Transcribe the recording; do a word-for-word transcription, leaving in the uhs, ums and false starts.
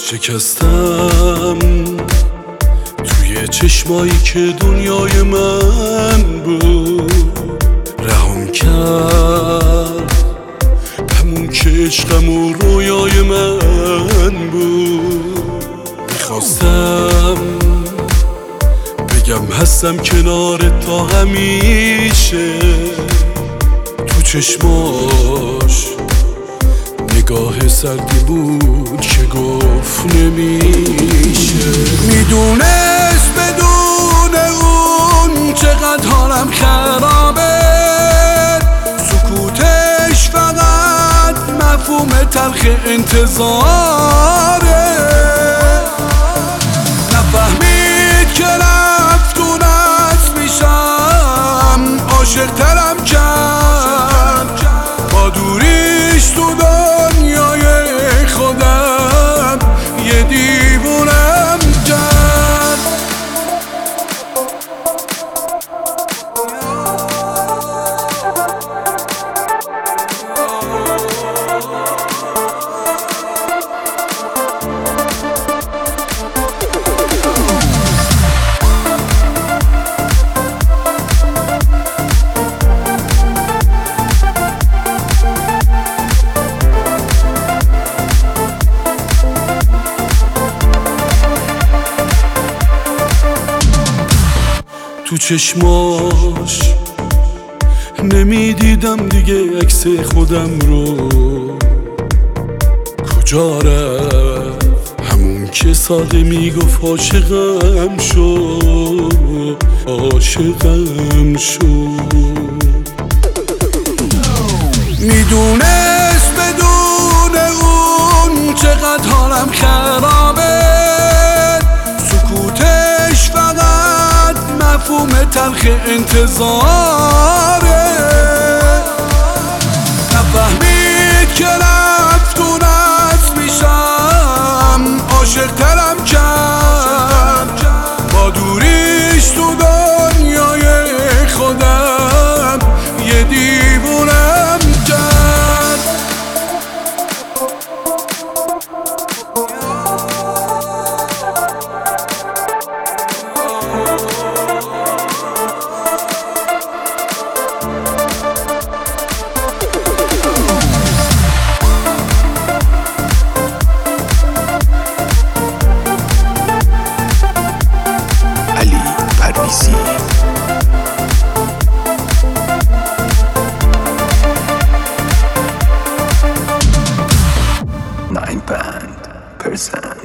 شکستم توی چشمایی که دنیای من بود، رهام کرد همون که عشقم و رویای من بود. میخواستم بگم هستم کنارت تا همیشه، تو چشماش نگاه سردی بود که گفت نمیشه. میدونست بدون اون چقدر حالم خرابه، سکوتش فقط مفهوم تلخ انتظاره. نفهمید که رفتونست میشم، عاشق ترم کرد با دوریش تو دنیای خودم، یه دیوونم کرد. تو چشماش نمیدیدم دیگه عکس خودم رو، کجا رفت همون که ساده میگفت عاشقم شو، عاشقم شو. میدونست بدون اون چقدر حالم خرابه، سکوتش فقط مفهوم تلخ انتظاره. نفهمید که رفتونست میشم، عاشق ترم کرد با دوریش تو دنیای خودم، یه دیوونم کرد. nine band percent